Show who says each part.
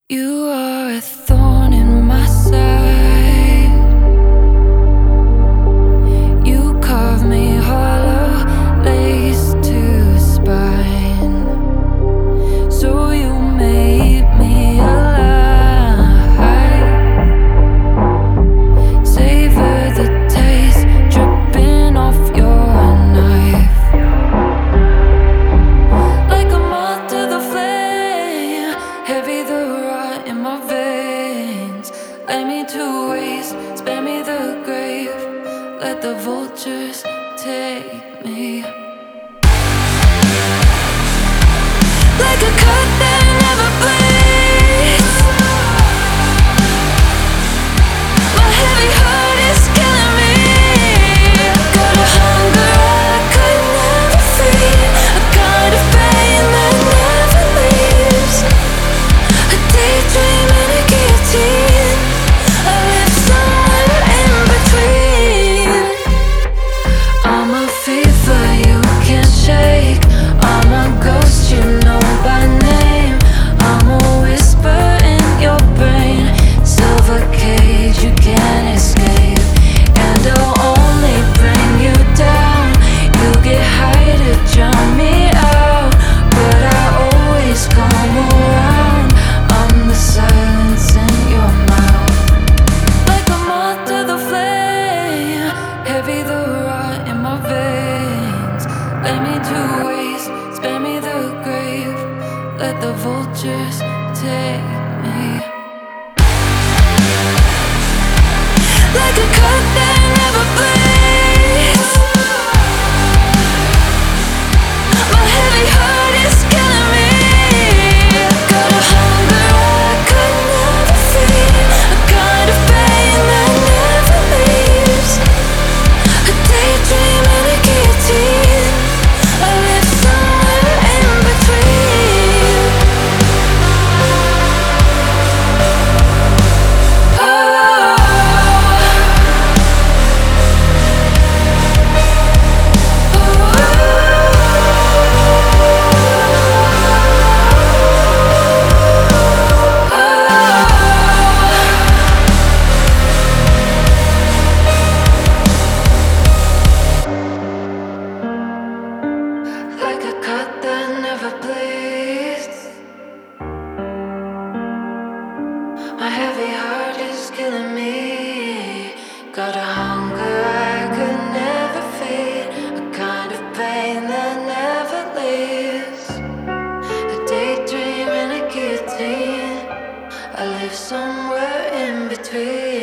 Speaker 1: You are a thorn in my side. You carve me hollow, lace to spine, so you made me alive. Savor the taste dripping off your knife. Like a moth to the flame, heavy the rot in my veins. Lay me to waste, spare me the grave. Let the vultures take me. Like a cut that never bleeds. My heavy heart is killing me. Got a hunger I could never feed, a kind of pain that never leaves. A daydream and a guillotine. I live somewhere in between. I'm a fever you can't shake. I'm a ghost you know by name. I'm a whisper in your brain. Silver cage you can't escape. And I'll only bring you down. You get high to drown me out, but I always come around. I'm the silence in your mouth. Like a moth to the flame, heavy the rot in my veins. Lay me to waste, spare me the grave. Let the vultures take me. Like a cut that never bleeds. My heavy heart is killing me. Got a hunger I could never feed, a kind of pain that never leaves. A daydream and a guillotine. I live somewhere in between. Like a cut that never bleeds. My heavy heart is killing me. Got a hunger I could never feed, a kind of pain that never leaves. A daydream and a guillotine. I live somewhere in between.